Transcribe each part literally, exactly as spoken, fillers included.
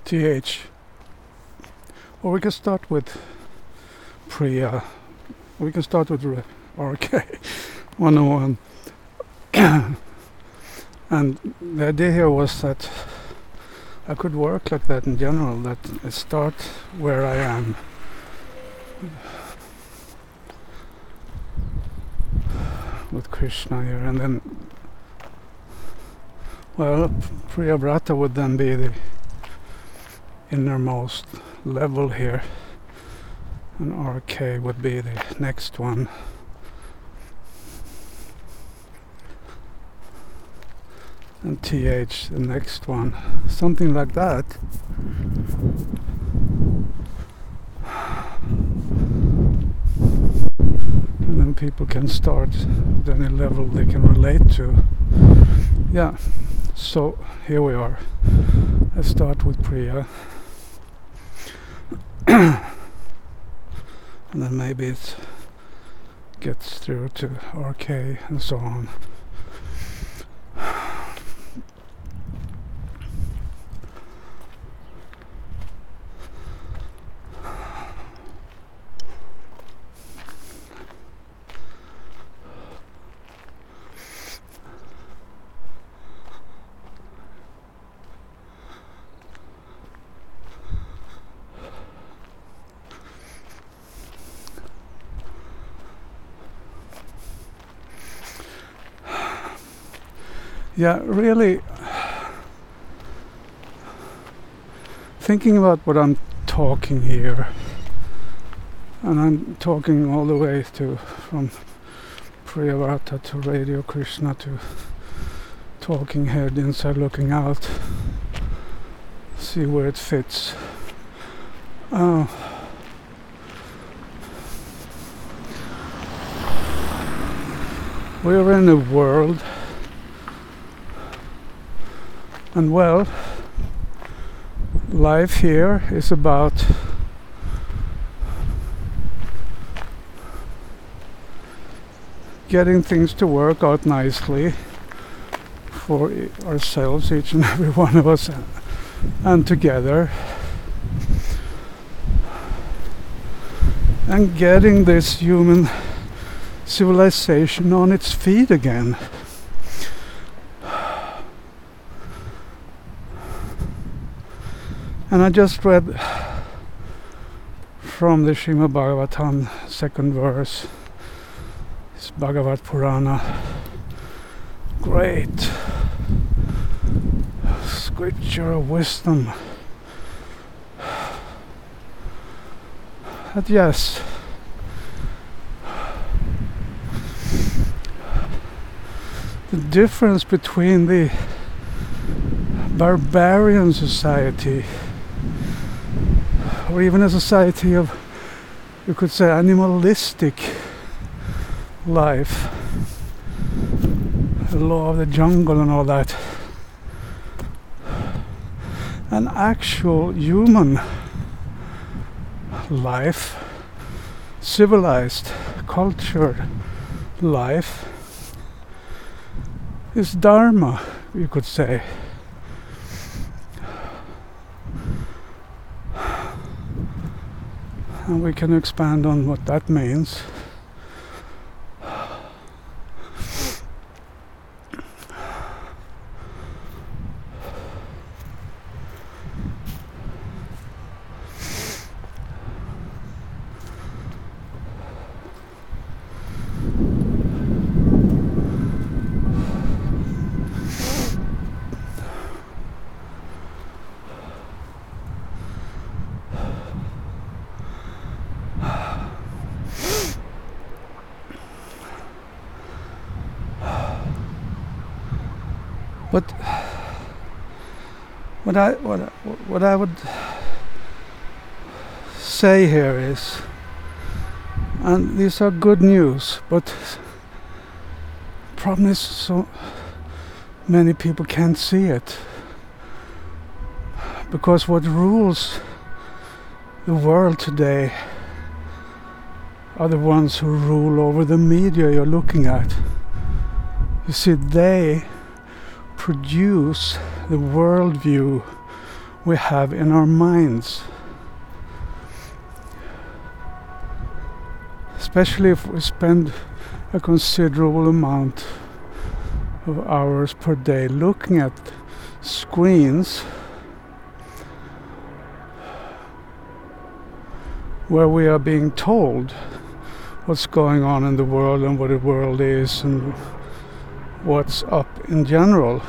T H. Or we can start with Priya. We can start with R K one oh one. And the idea here was that I could work like that in general, that I start where I am. With Krishna here, and then, well, Priyavrata would then be the innermost level here, and R K would be the next one. And T H the next one, something like that. And then people can start at any level they can relate to. Yeah, so here we are. I start with Priya. And then maybe it gets through to R K and so on. Yeah, really thinking about what I'm talking here, and I'm talking all the way to from Priyavrata to Radio Krishna to talking head inside looking out, see where it fits. Uh, we're in a world. And well, life here is about getting things to work out nicely for ourselves, each and every one of us, and together, and getting this human civilization on its feet again. And I just read from the Srimad Bhagavatam, second verse, it's Bhagavad Purana. Great scripture of wisdom. But yes, the difference between the barbarian society, or even a society of, you could say, animalistic life, the law of the jungle and all that, an actual human life, civilized, cultured life, is dharma, you could say. And we can expand on what that means. But what I what I, what I would say here is, and these are good news, but problem is so many people can't see it, because what rules the world today are the ones who rule over the media you're looking at. You see, they produce the worldview we have in our minds. Especially if we spend a considerable amount of hours per day looking at screens where we are being told what's going on in the world and what the world is and what's up in general.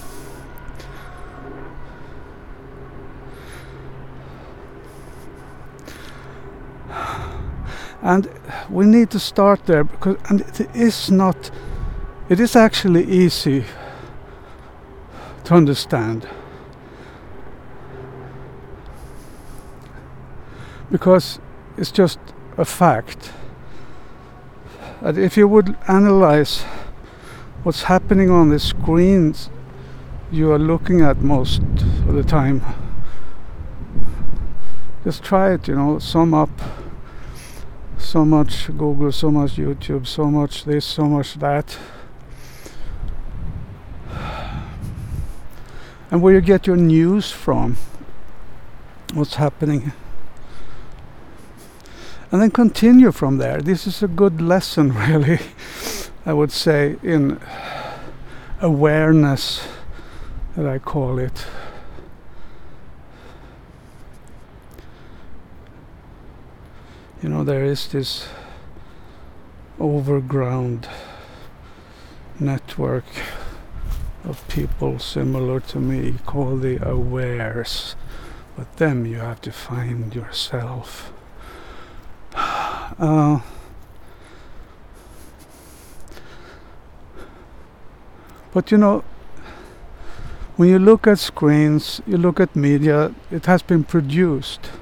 And we need to start there, because and it is not it is actually easy to understand, because it's just a fact that if you would analyze what's happening on the screens you are looking at most of the time, just try it, you know, sum up so much Google, so much YouTube, so much this, so much that, and where you get your news from, what's happening, and then continue from there. This is a good lesson, really, I would say, in awareness, that I call it. You know, there is this overground network of people similar to me called the awares, but them you have to find yourself. Uh, but you know, when you look at screens, you look at media, it has been produced.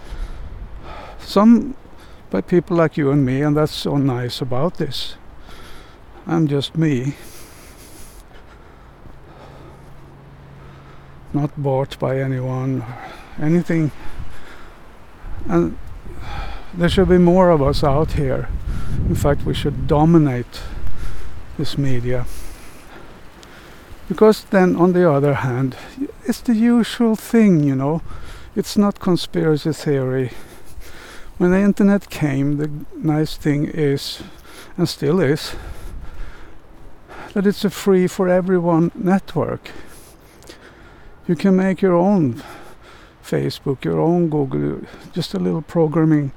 Some by people like you and me, and that's so nice about this. I'm just me, not bought by anyone or anything, and there should be more of us out here. In fact, we should dominate this media, because then on the other hand, it's the usual thing, you know, it's not conspiracy theory. When the internet came, the nice thing is, and still is, that it's a free for everyone network. You can make your own Facebook, your own Google, just a little programming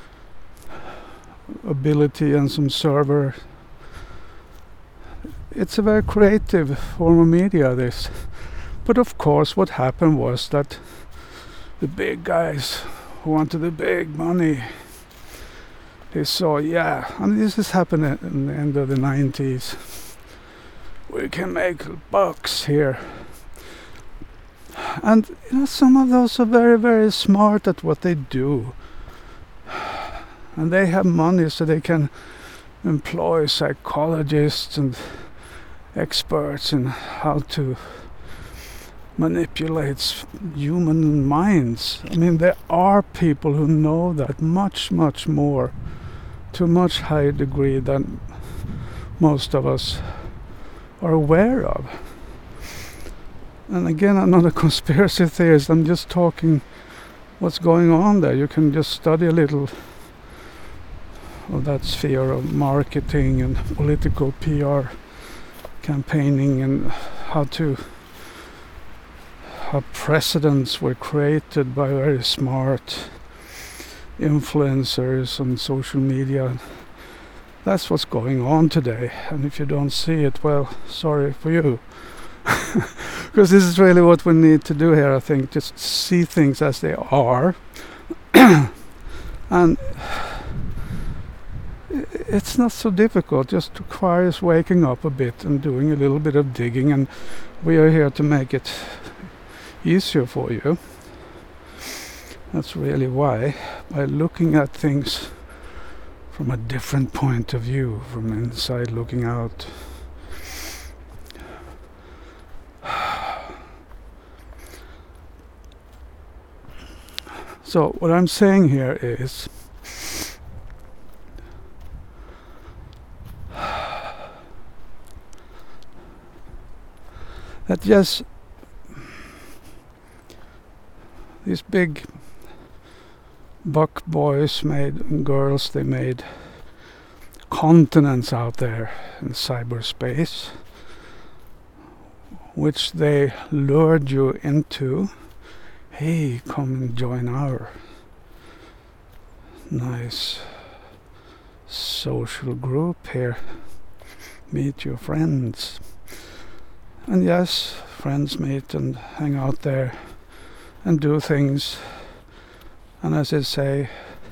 ability and some server. It's a very creative form of media, this. But of course what happened was that the big guys who wanted the big money, they saw, yeah, and this has happened in the end of the nineties, we can make bucks here. And you know, some of those are very, very smart at what they do. And they have money, so they can employ psychologists and experts in how to manipulate human minds. I mean, there are people who know that much, much more, to a much higher degree than most of us are aware of. And again, I'm not a conspiracy theorist, I'm just talking what's going on there. You can just study a little of that sphere of marketing and political P R campaigning, and how to how presidents were created by very smart influencers on social media. That's what's going on today, and if you don't see it, well, sorry for you. Because this is really what we need to do here, I think, just see things as they are. And it's not so difficult, just requires waking up a bit and doing a little bit of digging, and we are here to make it easier for you. That's really why, by looking at things from a different point of view, from inside looking out. So what I'm saying here is that yes, these big buck boys made and girls, they made continents out there in cyberspace, which they lured you into. Hey, come and join our nice social group here. Meet your friends. And yes, friends meet and hang out there and do things. And as I say,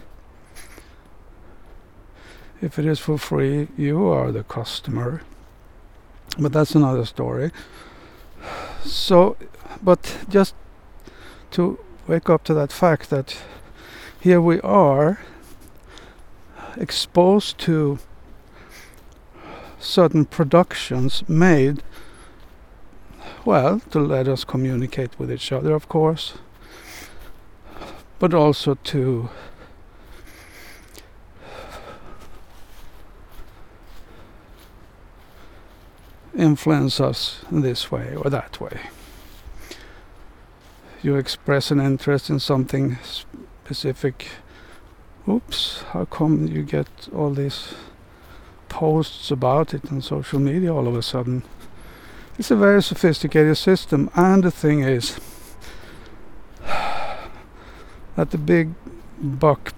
if it is for free, you are the customer. But that's another story. So, but just to wake up to that fact that here we are exposed to certain productions made, well, to let us communicate with each other, of course, but also to influence us in this way or that way. You express an interest in something specific. Oops, how come you get all these posts about it on social media all of a sudden? It's a very sophisticated system, and the thing is that the big buck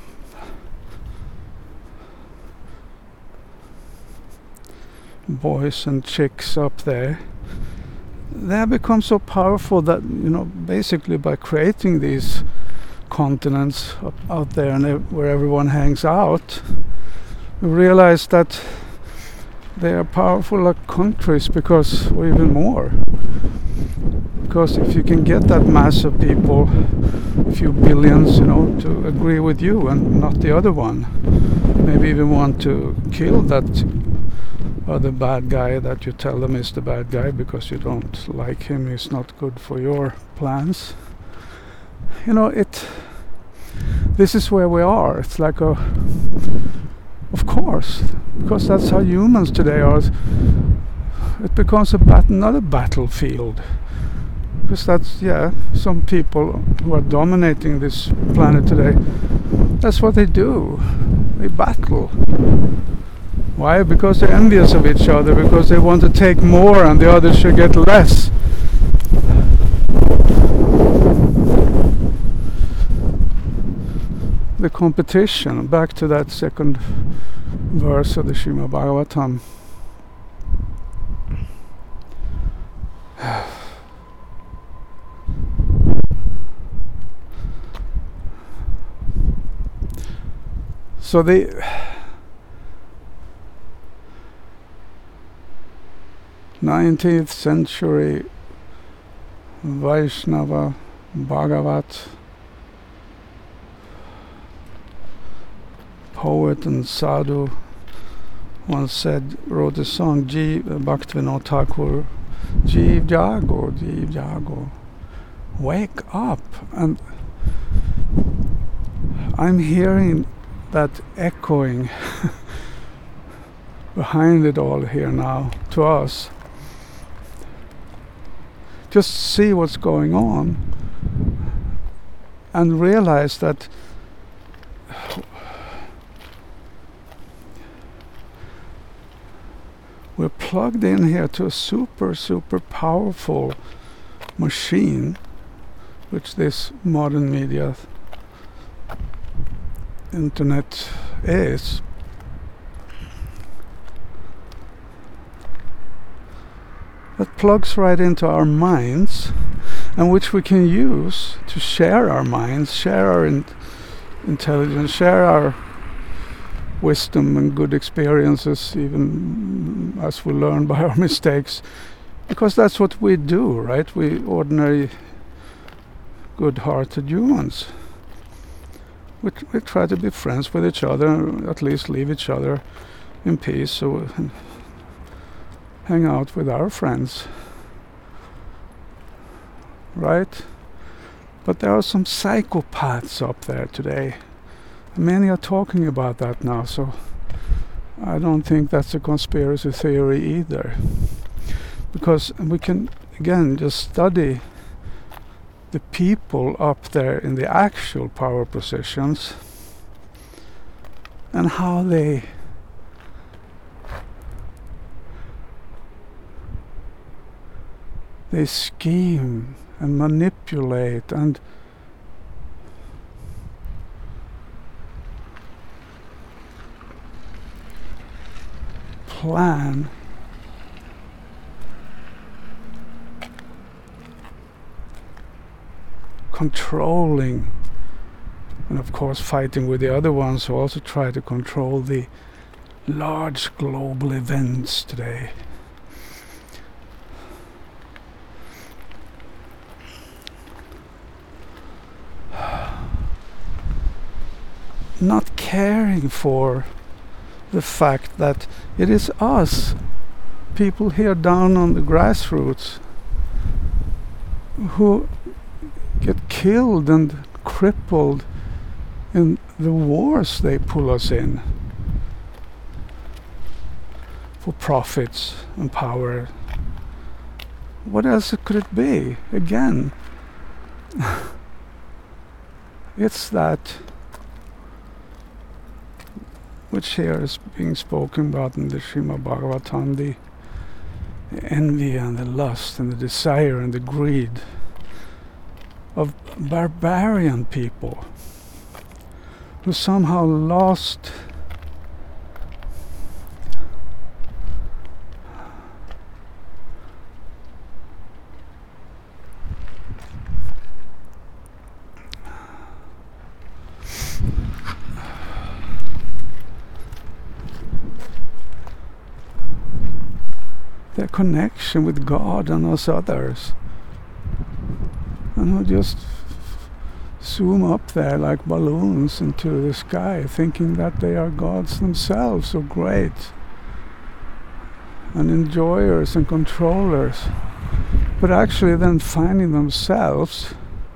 boys and chicks up there, they have become so powerful that, you know, basically by creating these continents up, out there and ev- where everyone hangs out, we realize that they are powerful like countries, because, or even more. Because if you can get that mass of people, a few billions, you know, to agree with you and not the other one, maybe even want to kill that other bad guy that you tell them is the bad guy because you don't like him, he's not good for your plans. You know, it. This is where we are. It's like a, of course, because that's how humans today are. It becomes a bat- another battlefield. Because that's, yeah, some people who are dominating this planet today, that's what they do. They battle. Why? Because they're envious of each other, because they want to take more and the others should get less. The competition, back to that second verse of the Srimad Bhagavatam. So the nineteenth century Vaishnava Bhagavat poet and sadhu once said, wrote a song, Jeev, Bhaktivinoda Thakur, Jeev Jago, Jeev Jago, wake up. And I'm hearing that echoing behind it all here now to us. Just see what's going on and realize that we're plugged in here to a super, super powerful machine, which this modern media, internet is. That plugs right into our minds, and which we can use to share our minds, share our in- intelligence, share our wisdom and good experiences, even as we learn by our mistakes, because that's what we do, right? We ordinary good-hearted humans. We, t- we try to be friends with each other, at least leave each other in peace, so we can hang out with our friends, right? But there are some psychopaths up there today. Many are talking about that now, so I don't think that's a conspiracy theory either. Because we can, again, just study the people up there in the actual power positions and how they they scheme and manipulate and plan controlling, and of course fighting with the other ones who also try to control the large global events today. Not caring for the fact that it is us, people here down on the grassroots, who get killed and crippled in the wars they pull us in for profits and power. What else could it be? Again, it's that which here is being spoken about in the Srimad Bhagavatam, the, the envy and the lust and the desire and the greed of barbarian people who somehow lost their connection with God and us others, and who just zoom up there like balloons into the sky, thinking that they are gods themselves, so great, and enjoyers and controllers, but actually then finding themselves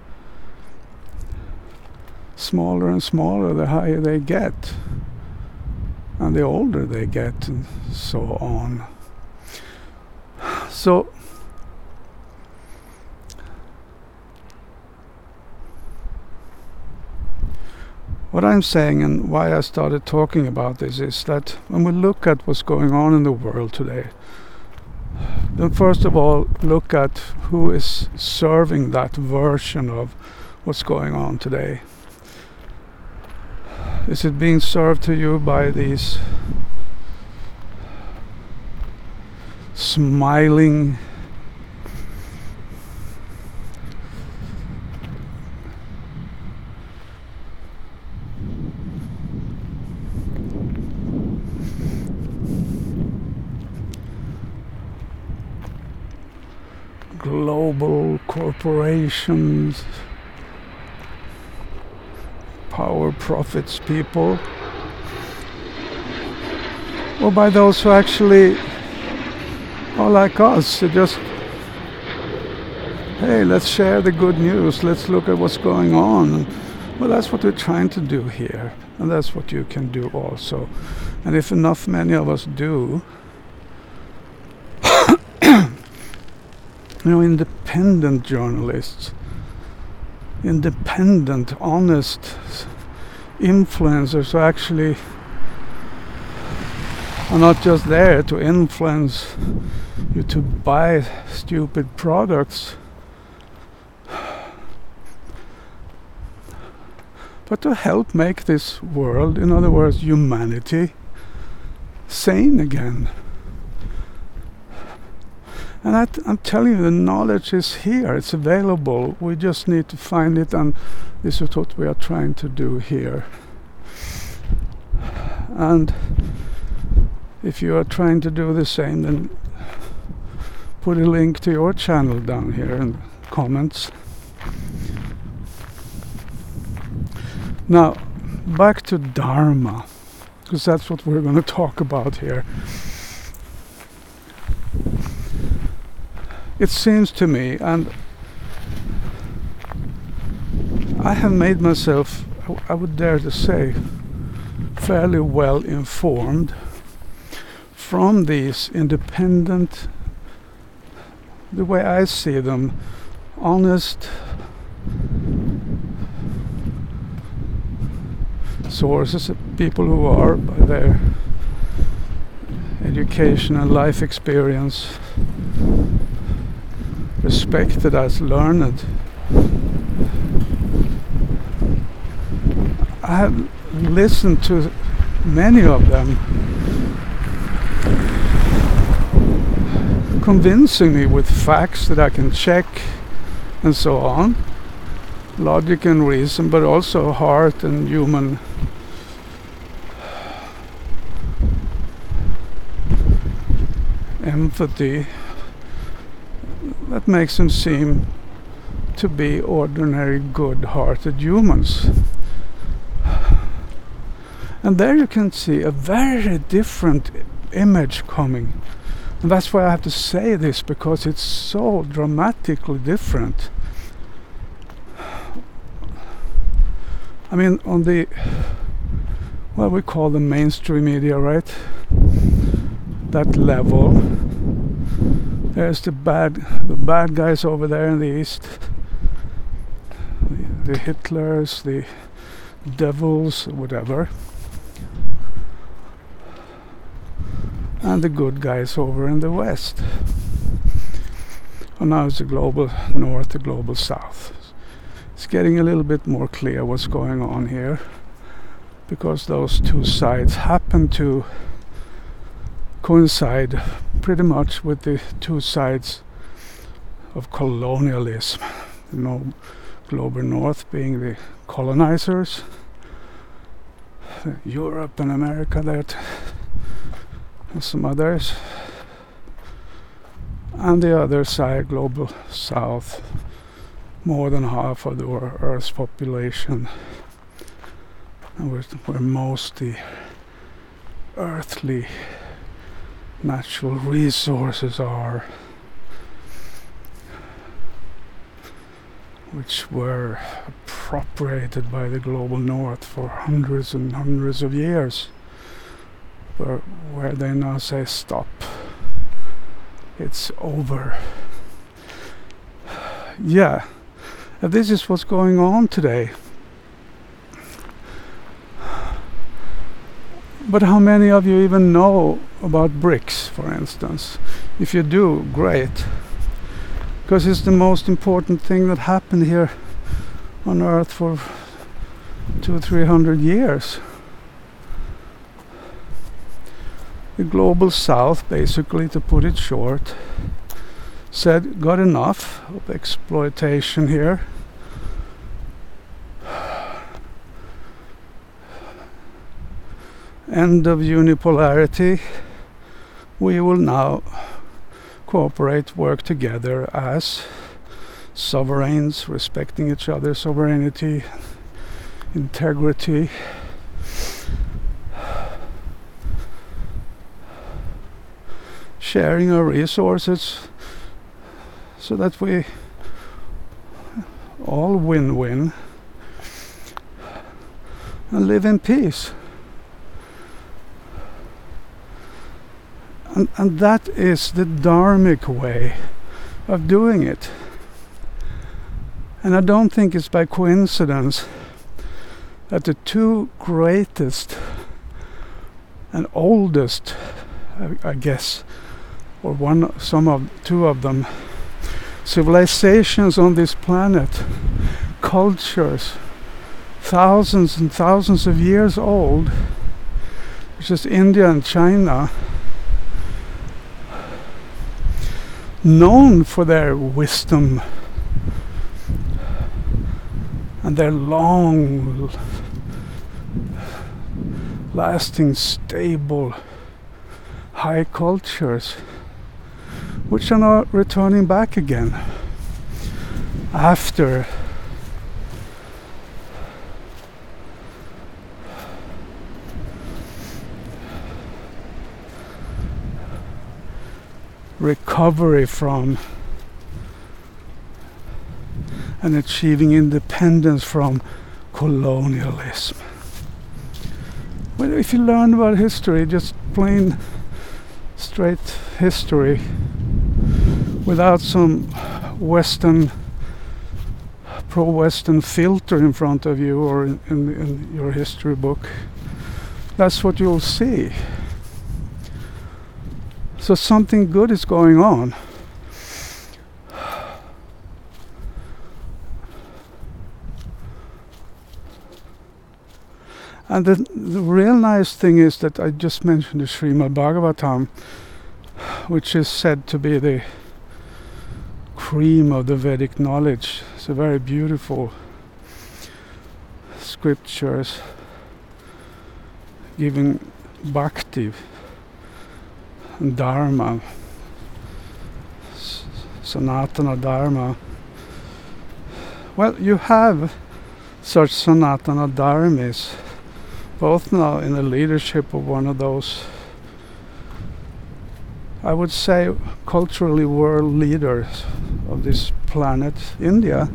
smaller and smaller the higher they get, and the older they get, and so on. So what I'm saying, and why I started talking about this, is that when we look at what's going on in the world today, then first of all look at who is serving that version of what's going on today. Is it being served to you by these smiling global corporations, power profits people, or by those who actually are like us, to just, hey, let's share the good news, let's look at what's going on. Well, that's what we're trying to do here, and that's what you can do also. And if enough many of us do, you know, independent journalists, independent, honest influencers who actually are not just there to influence you to buy stupid products, but to help make this world, in other words, humanity, sane again. And I t- I'm telling you, the knowledge is here, it's available, we just need to find it, and this is what we are trying to do here. And if you are trying to do the same, then put a link to your channel down here in the comments. Now, back to Dharma, because that's what we're going to talk about here. It seems to me, and I have made myself, I would dare to say, fairly well informed from these independent, the way I see them, honest sources, people who are, by their education and life experience, respected as learned. I have listened to many of them, convincing me with facts that I can check and so on, logic and reason, but also heart and human empathy that makes them seem to be ordinary good-hearted humans. And there you can see a very different image coming. And that's why I have to say this, because it's so dramatically different. I mean, on the, well, we call them mainstream media, right? That level. There's the bad, the bad guys over there in the east. The, the Hitlers, the devils, whatever. And the good guys over in the west. And now it's the global north, the global south. It's getting a little bit more clear what's going on here, because those two sides happen to coincide pretty much with the two sides of colonialism. You know, global north being the colonizers, Europe and America, that and some others, and the other side, global south, more than half of the Earth's population, and where, where most the earthly natural resources are, which were appropriated by the global north for hundreds and hundreds of years, where, where they now say stop, it's over. Yeah, and this is what's going on today. But how many of you even know about BRICS, for instance? If you do, great, because it's the most important thing that happened here on Earth for two or three hundred years. The global south, basically, to put it short, said got enough of exploitation here. End of unipolarity. We will now cooperate, work together as sovereigns, respecting each other's sovereignty, integrity, sharing our resources so that we all win-win and live in peace. And, and that is the dharmic way of doing it. And I don't think it's by coincidence that the two greatest and oldest, I, I guess, or one, some of, two of them, civilizations on this planet, cultures, thousands and thousands of years old, which is India and China, known for their wisdom and their long lasting, stable, high cultures, which are now returning back again after recovery from and achieving independence from colonialism. Well, if you learn about history, just plain straight history, without some Western pro-Western filter in front of you or in, in, in your history book, that's what you'll see. So something good is going on. And the, the real nice thing is that I just mentioned the Srimad Bhagavatam, which is said to be the cream of the Vedic knowledge. It's a very beautiful scriptures giving bhakti and dharma, Sanatana Dharma. Well, you have such Sanatana Dharmis, both now in the leadership of one of those, I would say, culturally world leaders of this planet, India.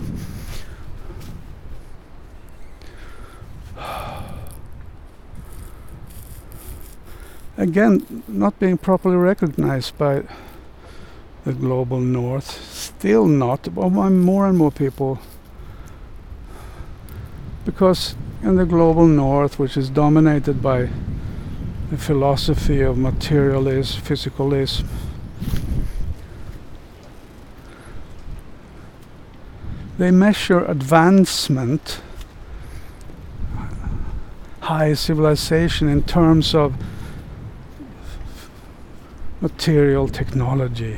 Again, not being properly recognized by the global north, still not, but more and more people, because in the global north, which is dominated by the philosophy of materialism, physicalism, they measure advancement, high civilization, in terms of material technology,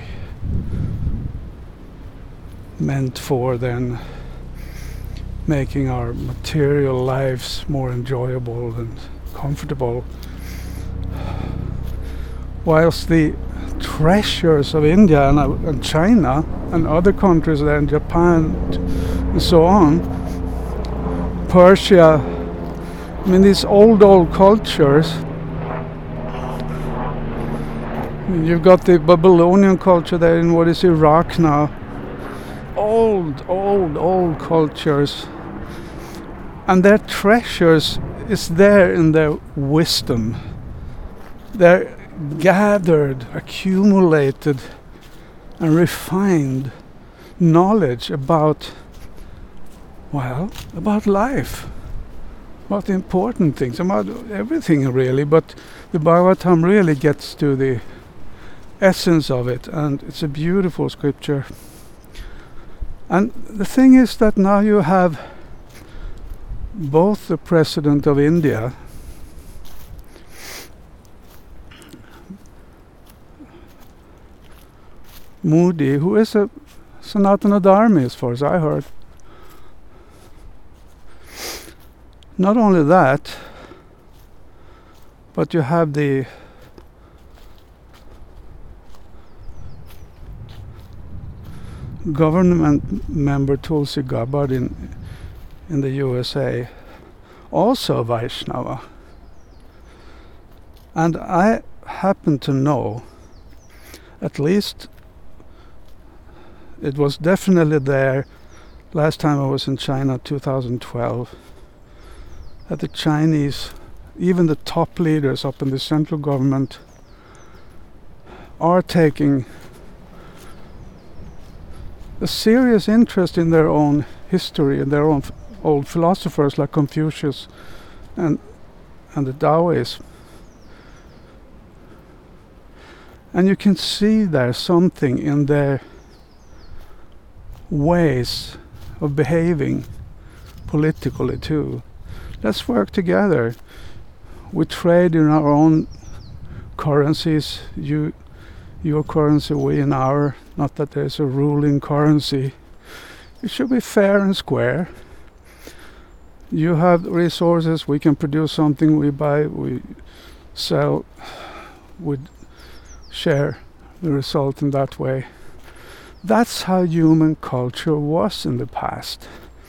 meant for then making our material lives more enjoyable and comfortable, whilst the treasures of India and, uh, and China and other countries there, and Japan and so on, Persia, I mean these old old cultures. You've got the Babylonian culture there in what is Iraq now. Old, old, old cultures. And their treasures is there in their wisdom. Their gathered, accumulated and refined knowledge about, well, about life. About the important things, about everything really, but the Bhagavatam really gets to the essence of it, and it's a beautiful scripture. And the thing is that now you have both the President of India, Modi, who is a Sanatana Dharmi as far as I heard. Not only that, but you have the government member Tulsi Gabbard in in the U S A, also Vaishnava. And I happen to know, at least it was definitely there last time I was in China, two thousand twelve, that the Chinese, even the top leaders up in the central government, are taking a serious interest in their own history and their own f- old philosophers like Confucius and and the Taoists. And you can see there something in their ways of behaving politically too. Let's work together. We trade in our own currencies. You your currency, we in our, not that there's a ruling currency. It should be fair and square. You have resources, we can produce something, we buy, we sell, we share the result in that way. That's how human culture was in the past.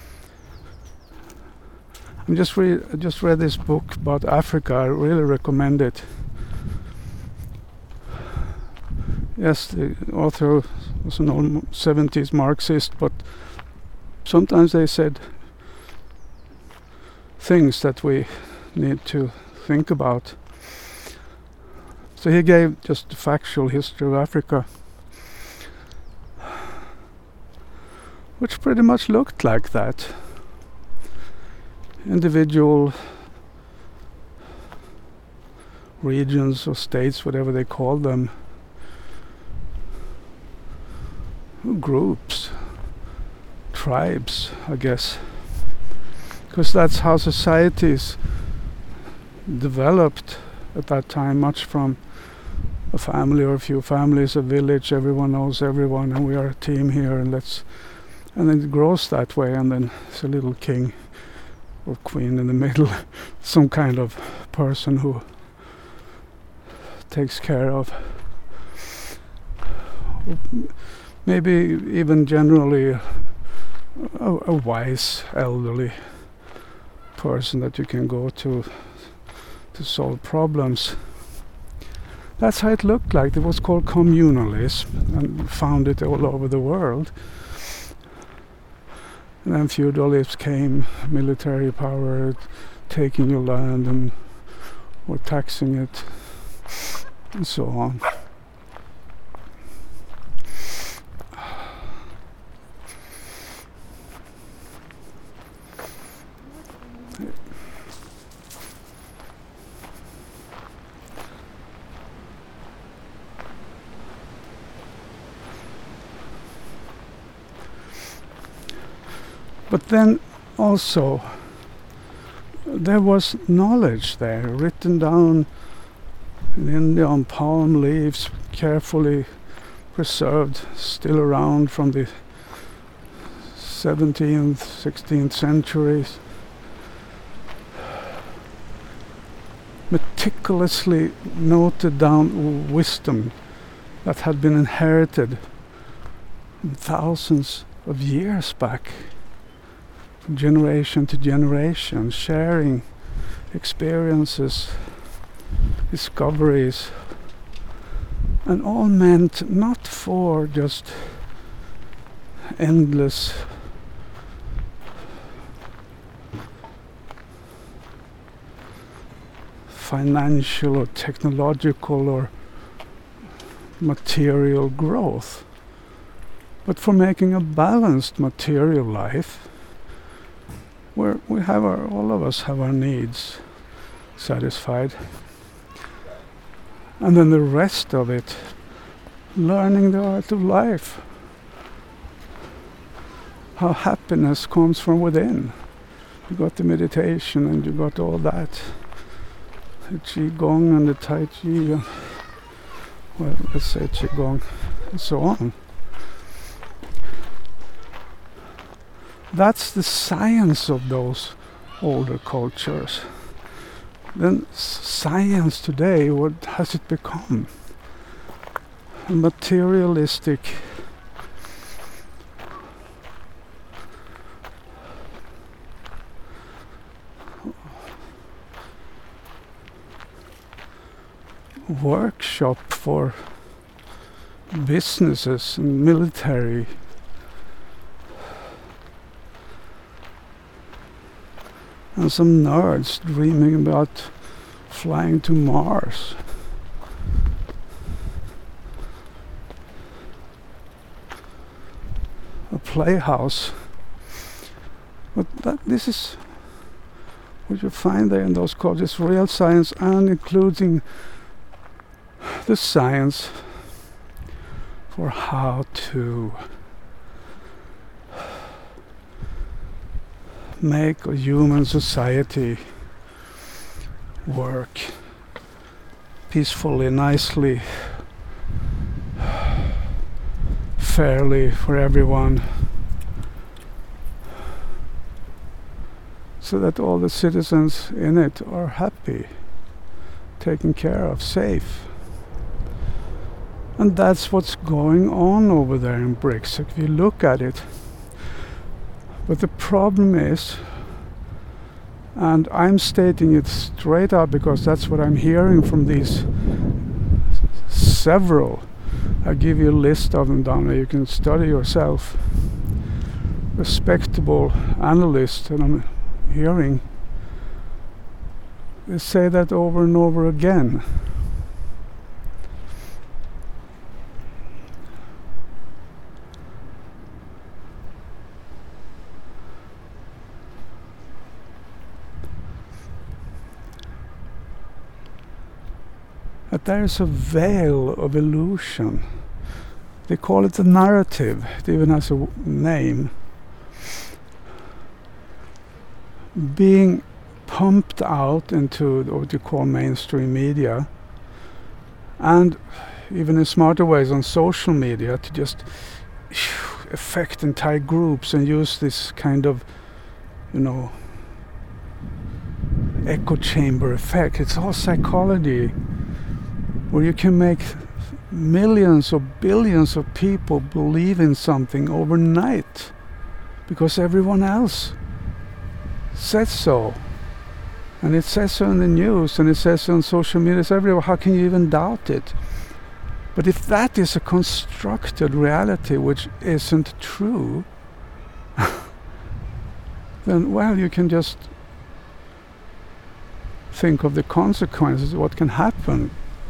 I just read, I just read this book about Africa. I really recommend it. Yes, the author was an old seventies Marxist, but sometimes they said things that we need to think about. So he gave just a factual history of Africa. which pretty much looked like that. Individual regions or states, whatever they call them, groups, tribes, I guess, because that's how societies developed at that time, much from a family or a few families, a village, everyone knows everyone, and we are a team here, and let's, and then it grows that way, and then it's a little king or queen in the middle, some kind of person who takes care of, maybe even generally a, a wise elderly person that you can go to to solve problems. That's how it looked like. It was called communalism, and found it all over the world. And then feudalism came, military power, taking your land and or taxing it, and so on. But then also there was knowledge there, written down in India on palm leaves, carefully preserved, still around from the seventeenth, sixteenth centuries. Meticulously noted down wisdom that had been inherited thousands of years back, from generation to generation, sharing experiences, discoveries, and all meant not for just endless financial or technological or material growth, but for making a balanced material life where we have our, all of us have our needs satisfied, and then the rest of it, learning the art of life, how happiness comes from within. You got the meditation and you got all that, the Qigong and the Tai Chi, and, well, let's say Qigong, and so on. That's the science of those older cultures. Then science today, what has it become? A materialistic workshop for businesses and military. And some nerds dreaming about flying to Mars. A playhouse. But that, this is what you find there in those colleges, real science, and including the science for how to make a human society work peacefully, nicely, fairly for everyone, so that all the citizens in it are happy, taken care of, safe. And that's what's going on over there in BRICS, if you look at it. But the problem is, and I'm stating it straight up because that's what I'm hearing from these several, I'll give you a list of them down there, you can study yourself, respectable analysts that I'm hearing, they say that over and over again. that there is a veil of illusion. They call it the narrative. It even has a w- name. Being pumped out into what you call mainstream media, and even in smarter ways on social media, to just affect entire groups and use this kind of, you know, echo chamber effect. It's all psychology, where you can make millions or billions of people believe in something overnight because everyone else says so. And it says so in the news, and it says so on social media, it's everywhere. How can you even doubt it? But if that is a constructed reality which isn't true, then, well, you can just think of the consequences, what can happen.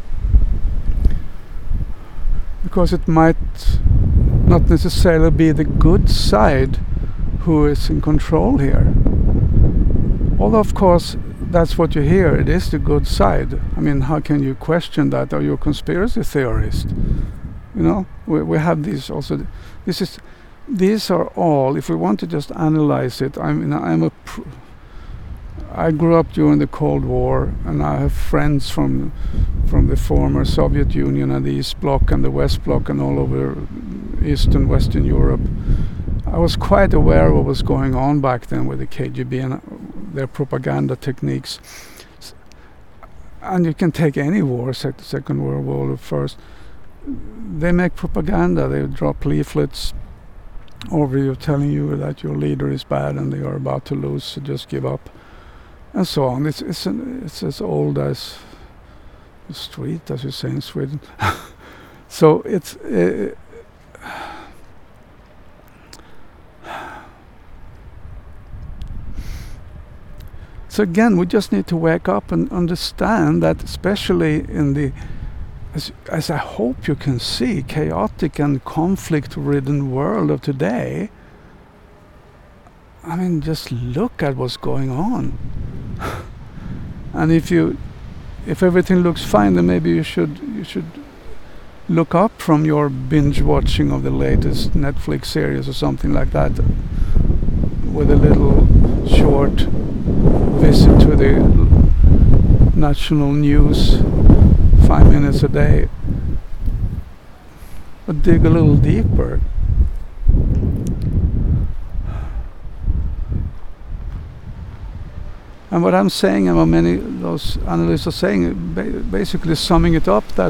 Because it might not necessarily be the good side who is in control here. Although, of course, that's what you hear. It is the good side. I mean, how can you question that? Are you a conspiracy theorist? You know, we we have these also. This is, these are all. If we want to just analyze it, I mean, I'm a. Pr- I grew up during the Cold War, and I have friends from from the former Soviet Union and the East Bloc and the West Bloc and all over Eastern Western Europe. I was quite aware of what was going on back then with the K G B and their propaganda techniques. And you can take any war, sec- Second World War, or First. They make propaganda. They drop leaflets over you telling you that your leader is bad and they are about to lose, so just give up, and so on. It's it's, an, it's as old as the street, as you say in Sweden. So it's. Uh, So again, we just need to wake up and understand that, especially in the, as, as I hope you can see, chaotic and conflict-ridden world of today. I mean, just look at what's going on. And if you, if everything looks fine, then maybe you should you should look up from your binge watching of the latest Netflix series or something like that, with a little short visit to the national news, five minutes a day, but dig a little deeper. And what I'm saying, and what many of those analysts are saying, ba- basically summing it up, that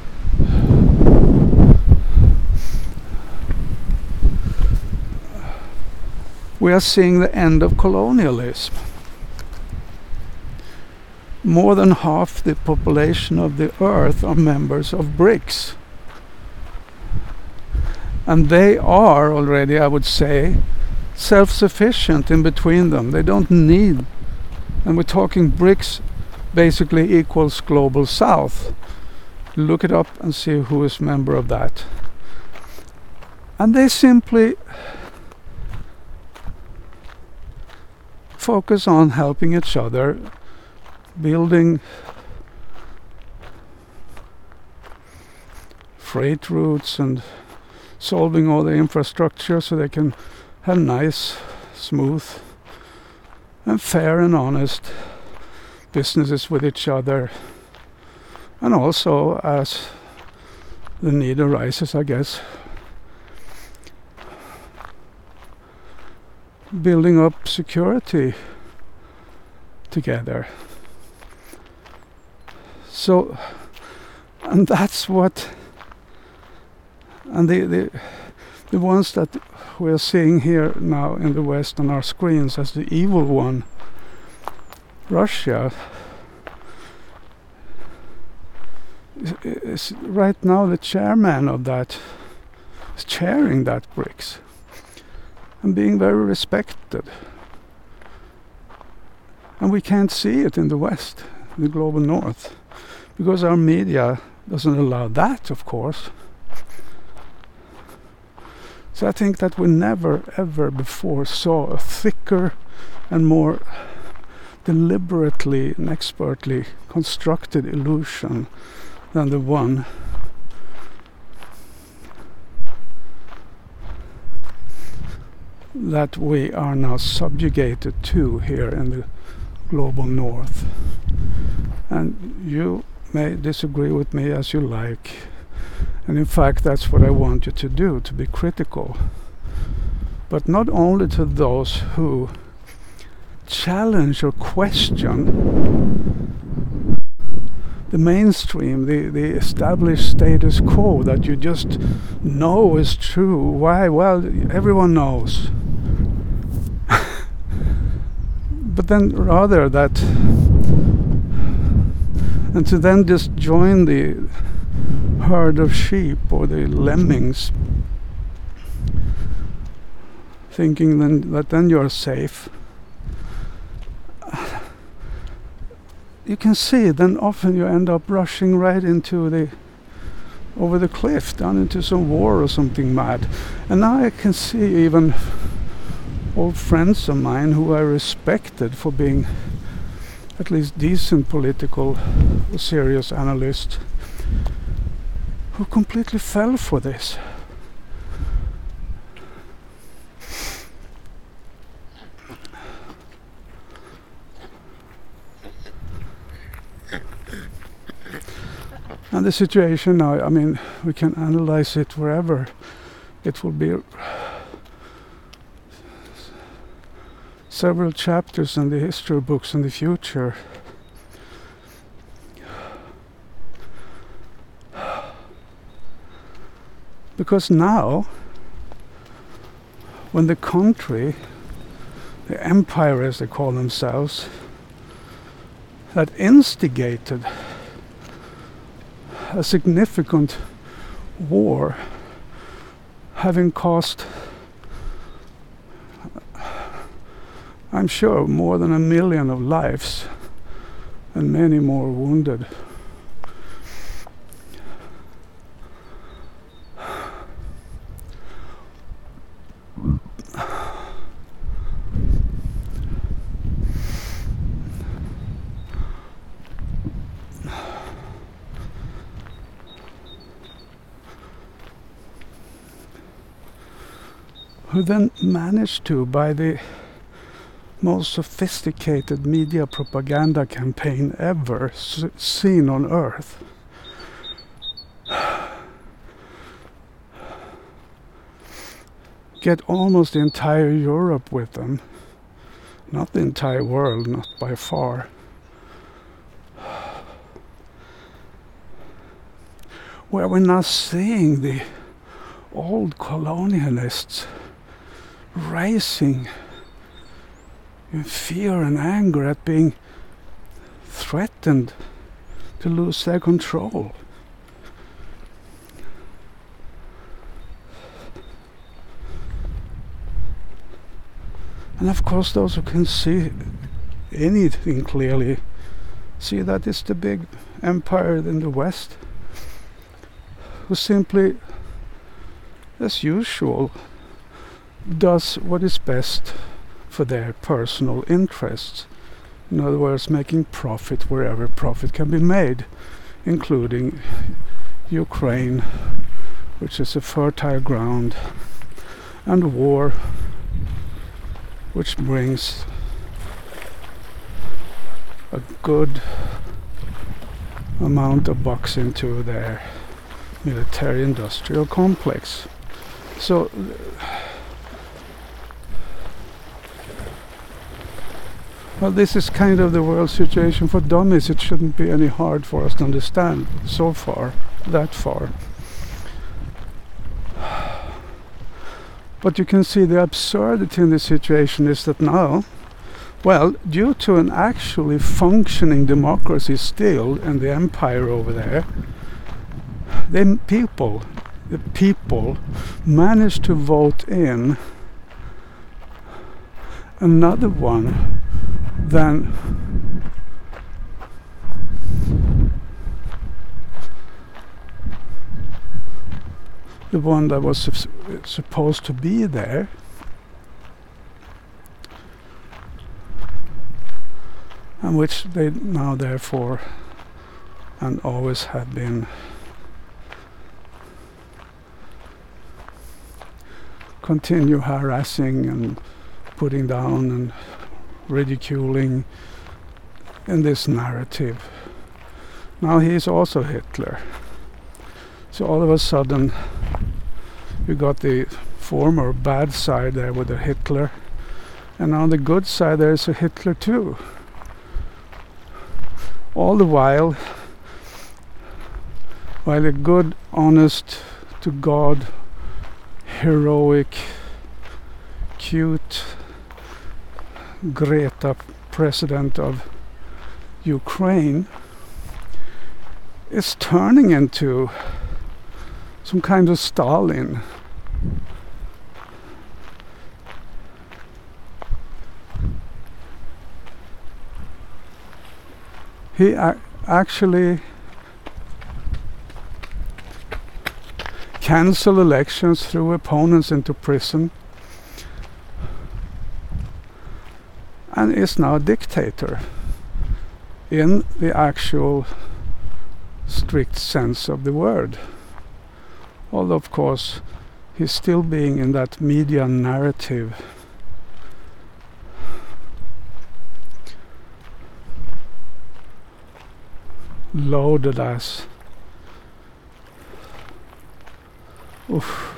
we are seeing the end of colonialism. More than half the population of the earth are members of BRICS. And they are already, I would say, self-sufficient in between them. They don't need, and we're talking BRICS basically equals Global South. Look it up and see who is member of that. And they simply focus on helping each other, building freight routes and solving all the infrastructure so they can have nice, smooth and fair and honest businesses with each other. And also, as the need arises, I guess, building up security together. So, and that's what, and the, the the ones that we're seeing here now in the West on our screens as the evil one, Russia, is, is right now the chairman of that, is chairing that BRICS and being very respected. And we can't see it in the West, the global North, because our media doesn't allow that, of course. So I think that we never ever before saw a thicker and more deliberately and expertly constructed illusion than the one that we are now subjugated to here in the global north. And you may disagree with me as you like, and in fact that's what I want you to do, to be critical, but not only to those who challenge or question the mainstream, the, the established status quo that you just know is true. Why? Well, everyone knows. But then rather that, and to then just join the herd of sheep or the lemmings, thinking then that then you're safe. You can see then often you end up rushing right into the over the cliff, down into some war or something mad. And now I can see even old friends of mine who I respected for being at least decent political serious analysts, who completely fell for this. And the situation now, I mean, we can analyze it wherever. It will be several chapters in the history books in the future. Because now, when the country, the empire as they call themselves, that instigated a significant war, having cost, I'm sure, more than a million of lives and many more wounded. Who then managed to, by the most sophisticated media propaganda campaign ever s- seen on Earth, get almost the entire Europe with them, not the entire world, not by far. Where we're now seeing the old colonialists racing in fear and anger at being threatened to lose their control. And of course those who can see anything clearly see that it's the big empire in the West who simply, as usual, does what is best for their personal interests. In other words, making profit wherever profit can be made, including Ukraine, which is a fertile ground, and war, which brings a good amount of bucks into their military industrial complex. So well, this is kind of the world situation for dummies. It shouldn't be any hard for us to understand so far, that far. But you can see the absurdity in the situation is that now, well, due to an actually functioning democracy still in the empire over there, the people, the people managed to vote in another one than the one that was su- supposed to be there, and which they now therefore and always have been. Continue harassing and putting down and ridiculing in this narrative. Now he is also Hitler. So all of a sudden you got the former bad side there with the Hitler, and on the good side there is a Hitler too. All the while, while a good, honest to God, heroic, cute Greta, president of Ukraine, is turning into some kind of Stalin. He ac- actually cancel elections, threw opponents into prison, and is now a dictator in the actual strict sense of the word. Although of course he's still being in that media narrative. Loaded as oof.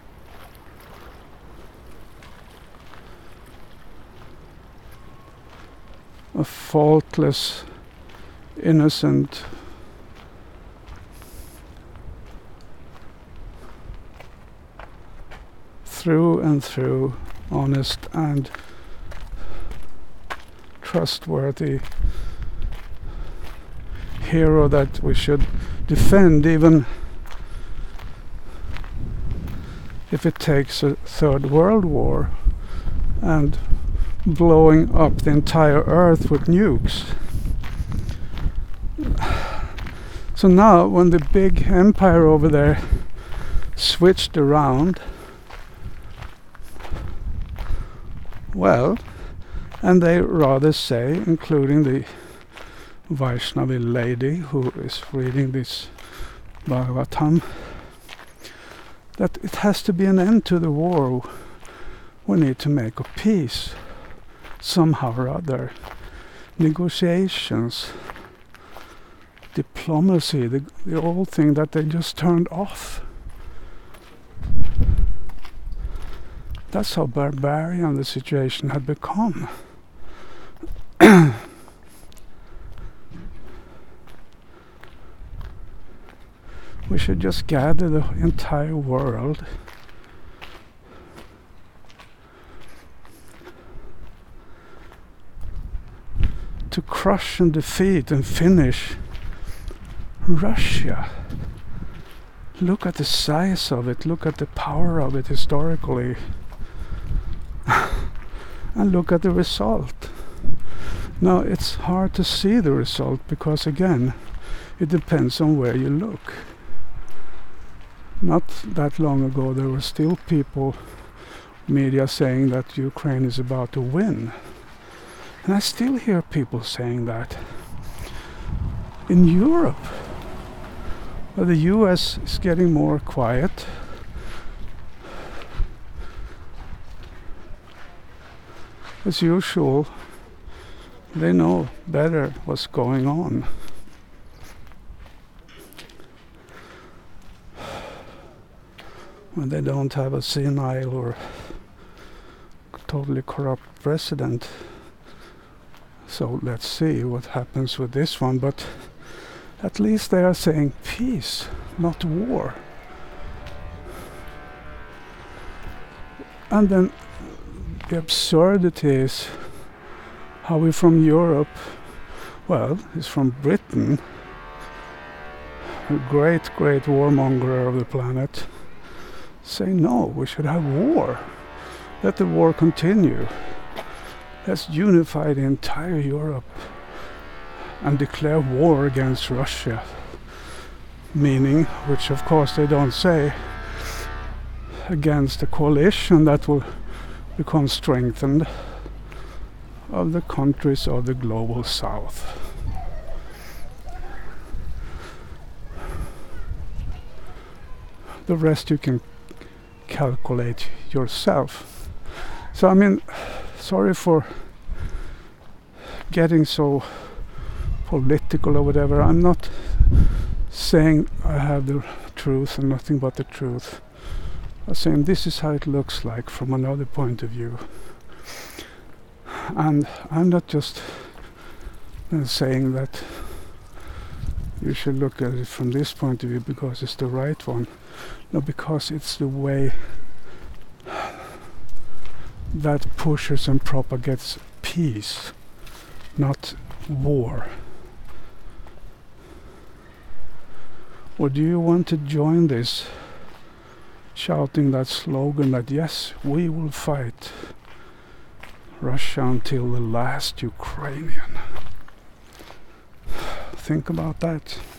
A faultless, innocent, through and through, honest and trustworthy hero that we should defend, even if it takes a third world war and blowing up the entire earth with nukes. So now when the big empire over there switched around, well, and they rather say, including the Vaishnavi lady who is reading this Bhagavatam, that it has to be an end to the war. We need to make a peace somehow or other. Negotiations, diplomacy, the, the old thing that they just turned off. That's how barbarian the situation had become. We should just gather the entire world to crush and defeat and finish Russia. Look at the size of it, look at the power of it historically, and look at the result. Now it's hard to see the result because again it depends on where you look. Not that long ago there were still people, media saying that Ukraine is about to win. And I still hear people saying that. In Europe, where the U S is getting more quiet, as usual, they know better what's going on. When they don't have a senile or totally corrupt president. So let's see what happens with this one, but at least they are saying peace, not war. And then the absurdity is how we from Europe, well, he's from Britain, a great, great warmonger of the planet, say no, we should have war. Let the war continue. Let's unify the entire Europe and declare war against Russia. Meaning, which of course they don't say, against a coalition that will become strengthened of the countries of the global south. The rest you can calculate yourself. So I mean, sorry for getting so political or whatever. I'm not saying I have the truth and nothing but the truth. I'm saying this is how it looks like from another point of view. And I'm not just uh, saying that you should look at it from this point of view because it's the right one. No, because it's the way that pushes and propagates peace, not war. Or do you want to join this, shouting that slogan that yes, we will fight Russia until the last Ukrainian? Think about that.